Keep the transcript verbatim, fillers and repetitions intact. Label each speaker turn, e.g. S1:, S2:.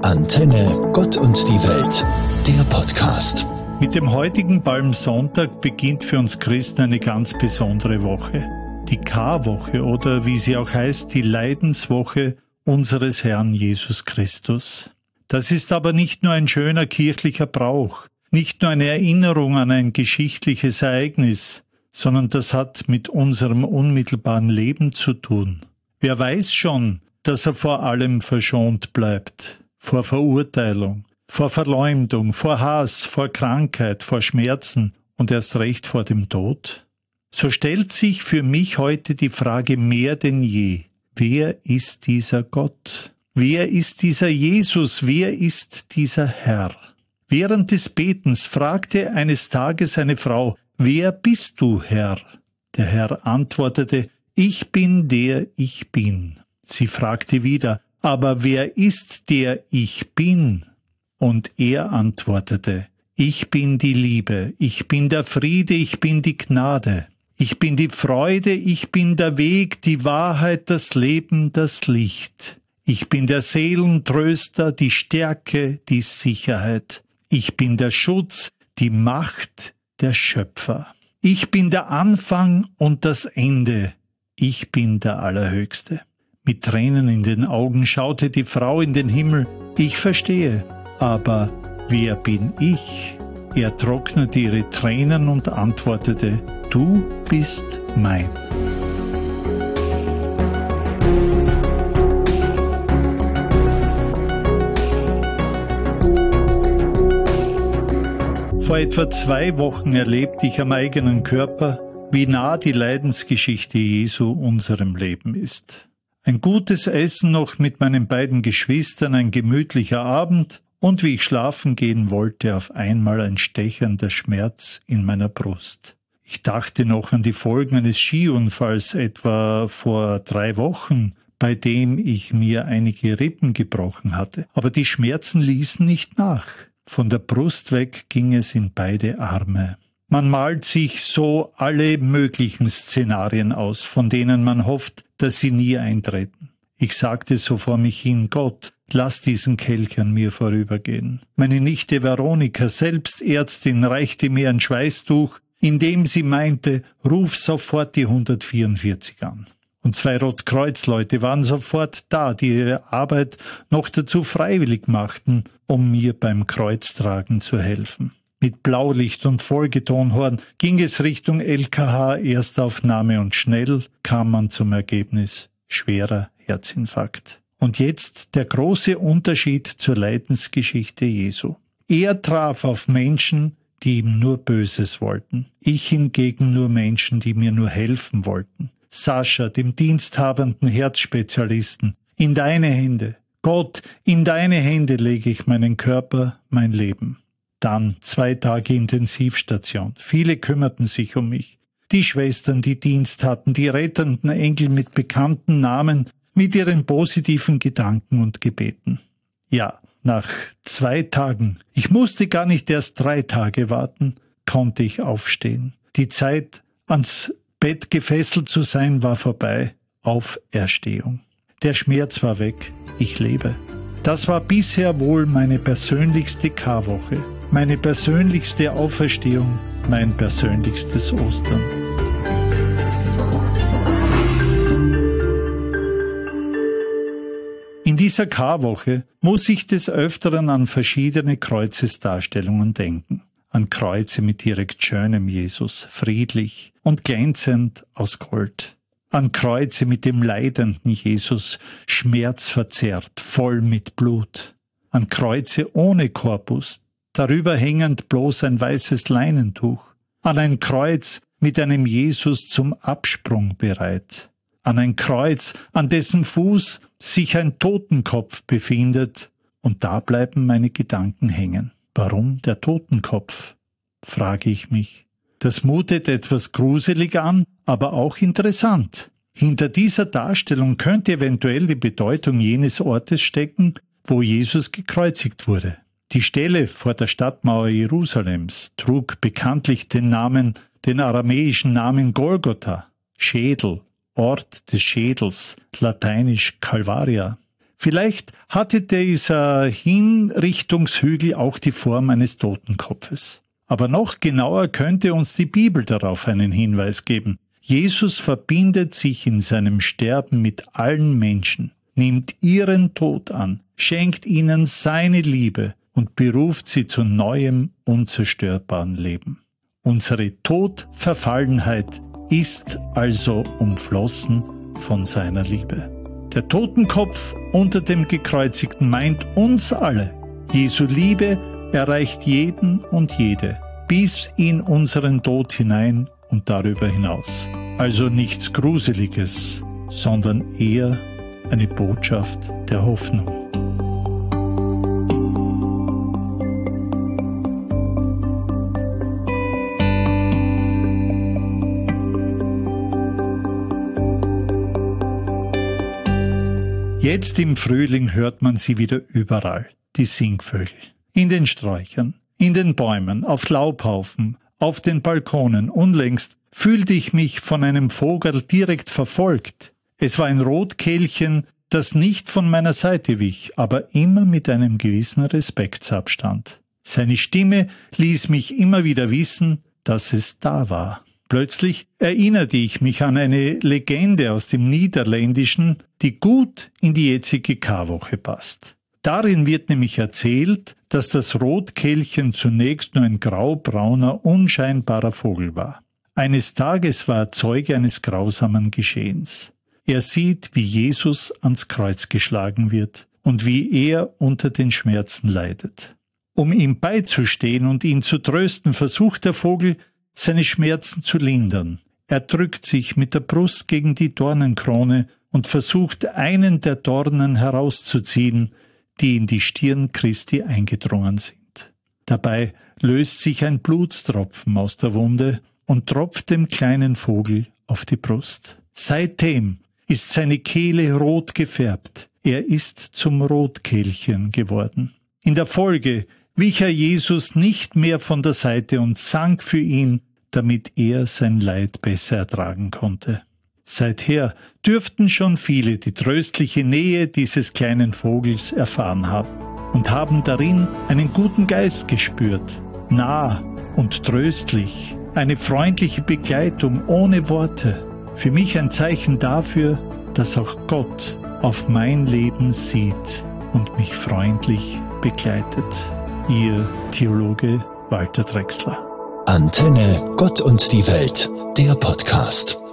S1: Antenne Gott und die Welt, der Podcast.
S2: Mit dem heutigen Palmsonntag beginnt für uns Christen eine ganz besondere Woche. Die Karwoche oder wie sie auch heißt, die Leidenswoche unseres Herrn Jesus Christus. Das ist aber nicht nur ein schöner kirchlicher Brauch, nicht nur eine Erinnerung an ein geschichtliches Ereignis, sondern das hat mit unserem unmittelbaren Leben zu tun. Wer weiß schon, dass er vor allem verschont bleibt, vor Verurteilung, vor Verleumdung, vor Hass, vor Krankheit, vor Schmerzen und erst recht vor dem Tod? So stellt sich für mich heute die Frage mehr denn je: Wer ist dieser Gott? Wer ist dieser Jesus? Wer ist dieser Herr? Während des Betens fragte eines Tages eine Frau: Wer bist du, Herr? Der Herr antwortete: Ich bin der ich bin. Sie fragte wieder: Aber wer ist der ich bin? Und er antwortete: Ich bin die Liebe, ich bin der Friede, ich bin die Gnade, ich bin die Freude, ich bin der Weg, die Wahrheit, das Leben, das Licht. Ich bin der Seelentröster, die Stärke, die Sicherheit. Ich bin der Schutz, die Macht, der Schöpfer. Ich bin der Anfang und das Ende. Ich bin der Allerhöchste. Mit Tränen in den Augen schaute die Frau in den Himmel. Ich verstehe, aber wer bin ich? Er trocknete ihre Tränen und antwortete: Du bist mein. Vor etwa zwei Wochen erlebte ich am eigenen Körper, wie nah die Leidensgeschichte Jesu unserem Leben ist. Ein gutes Essen noch mit meinen beiden Geschwistern, ein gemütlicher Abend, und wie ich schlafen gehen wollte, auf einmal ein stechender Schmerz in meiner Brust. Ich dachte noch an die Folgen eines Skiunfalls etwa vor drei Wochen, bei dem ich mir einige Rippen gebrochen hatte. Aber die Schmerzen ließen nicht nach. Von der Brust weg ging es in beide Arme. Man malt sich so alle möglichen Szenarien aus, von denen man hofft, dass sie nie eintreten. Ich sagte so vor mich hin: Gott, lass diesen Kelch an mir vorübergehen. Meine Nichte Veronika, selbst Ärztin, reichte mir ein Schweißtuch, indem sie meinte: Ruf sofort die hundertvierundvierzig an. Und zwei Rotkreuzleute waren sofort da, die ihre Arbeit noch dazu freiwillig machten, um mir beim Kreuztragen zu helfen. Mit Blaulicht und Folgetonhorn ging es Richtung L K H Erstaufnahme und schnell kam man zum Ergebnis: schwerer Herzinfarkt. Und jetzt der große Unterschied zur Leidensgeschichte Jesu. Er traf auf Menschen, die ihm nur Böses wollten. Ich hingegen nur Menschen, die mir nur helfen wollten. Sascha, dem diensthabenden Herzspezialisten: In deine Hände, Gott, in deine Hände lege ich meinen Körper, mein Leben. Dann zwei Tage Intensivstation. Viele kümmerten sich um mich. Die Schwestern, die Dienst hatten, die rettenden Engel mit bekannten Namen, mit ihren positiven Gedanken und Gebeten. Ja, nach zwei Tagen, ich musste gar nicht erst drei Tage warten, konnte ich aufstehen. Die Zeit, ans Bett gefesselt zu sein, war vorbei. Auferstehung. Der Schmerz war weg. Ich lebe. Das war bisher wohl meine persönlichste Karwoche, meine persönlichste Auferstehung, mein persönlichstes Ostern. In dieser Karwoche muss ich des Öfteren an verschiedene Kreuzesdarstellungen denken. An Kreuze mit direkt schönem Jesus, friedlich und glänzend aus Gold. An Kreuze mit dem leidenden Jesus, schmerzverzerrt, voll mit Blut. An Kreuze ohne Korpus, darüber hängend bloß ein weißes Leinentuch. An ein Kreuz mit einem Jesus zum Absprung bereit. An ein Kreuz, an dessen Fuß sich ein Totenkopf befindet, und da bleiben meine Gedanken hängen. Warum der Totenkopf? Frage ich mich. Das mutet etwas gruselig an, aber auch interessant. Hinter dieser Darstellung könnte eventuell die Bedeutung jenes Ortes stecken, wo Jesus gekreuzigt wurde. Die Stelle vor der Stadtmauer Jerusalems trug bekanntlich den Namen, den aramäischen Namen Golgotha, Schädel, Ort des Schädels, lateinisch Calvaria. Vielleicht hatte dieser Hinrichtungshügel auch die Form eines Totenkopfes. Aber noch genauer könnte uns die Bibel darauf einen Hinweis geben. Jesus verbindet sich in seinem Sterben mit allen Menschen, nimmt ihren Tod an, schenkt ihnen seine Liebe und beruft sie zu neuem, unzerstörbaren Leben. Unsere Todverfallenheit ist also umflossen von seiner Liebe. Der Totenkopf unter dem Gekreuzigten meint uns alle. Jesu Liebe erreicht jeden und jede, bis in unseren Tod hinein und darüber hinaus. Also nichts Gruseliges, sondern eher eine Botschaft der Hoffnung. Jetzt im Frühling hört man sie wieder überall, die Singvögel. In den Sträuchern, in den Bäumen, auf Laubhaufen, auf den Balkonen. Unlängst fühlte ich mich von einem Vogel direkt verfolgt. Es war ein Rotkehlchen, das nicht von meiner Seite wich, aber immer mit einem gewissen Respektsabstand. Seine Stimme ließ mich immer wieder wissen, dass es da war. Plötzlich erinnerte ich mich an eine Legende aus dem Niederländischen, die gut in die jetzige Karwoche passt. Darin wird nämlich erzählt, dass das Rotkehlchen zunächst nur ein graubrauner, unscheinbarer Vogel war. Eines Tages war er Zeuge eines grausamen Geschehens. Er sieht, wie Jesus ans Kreuz geschlagen wird und wie er unter den Schmerzen leidet. Um ihm beizustehen und ihn zu trösten, versucht der Vogel, seine Schmerzen zu lindern. Er drückt sich mit der Brust gegen die Dornenkrone und versucht, einen der Dornen herauszuziehen, die in die Stirn Christi eingedrungen sind. Dabei löst sich ein Blutstropfen aus der Wunde und tropft dem kleinen Vogel auf die Brust. Seitdem ist seine Kehle rot gefärbt. Er ist zum Rotkehlchen geworden. In der Folge wich er Jesus nicht mehr von der Seite und sank für ihn, damit er sein Leid besser ertragen konnte. Seither dürften schon viele die tröstliche Nähe dieses kleinen Vogels erfahren haben und haben darin einen guten Geist gespürt, nah und tröstlich, eine freundliche Begleitung ohne Worte. Für mich ein Zeichen dafür, dass auch Gott auf mein Leben sieht und mich freundlich begleitet. Ihr Theologe Walter Drechsler.
S1: Antenne Gott und die Welt, der Podcast.